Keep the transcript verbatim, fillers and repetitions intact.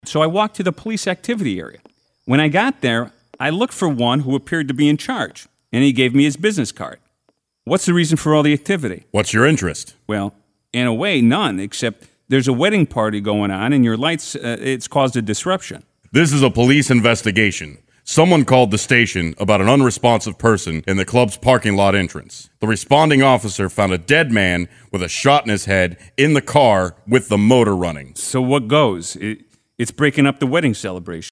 So I walked to the police activity area. When I got there, I looked for one who appeared to be in charge, and he gave me his business card. What's the reason for all the activity? What's your interest? Well, in a way, none, except there's a wedding party going on, and your lights, uh, it's caused a disruption. This is a police investigation. Someone called the station about an unresponsive person in the club's parking lot entrance. The responding officer found a dead man with a shot in his head in the car with the motor running. So what goes? It, it's breaking up the wedding celebration.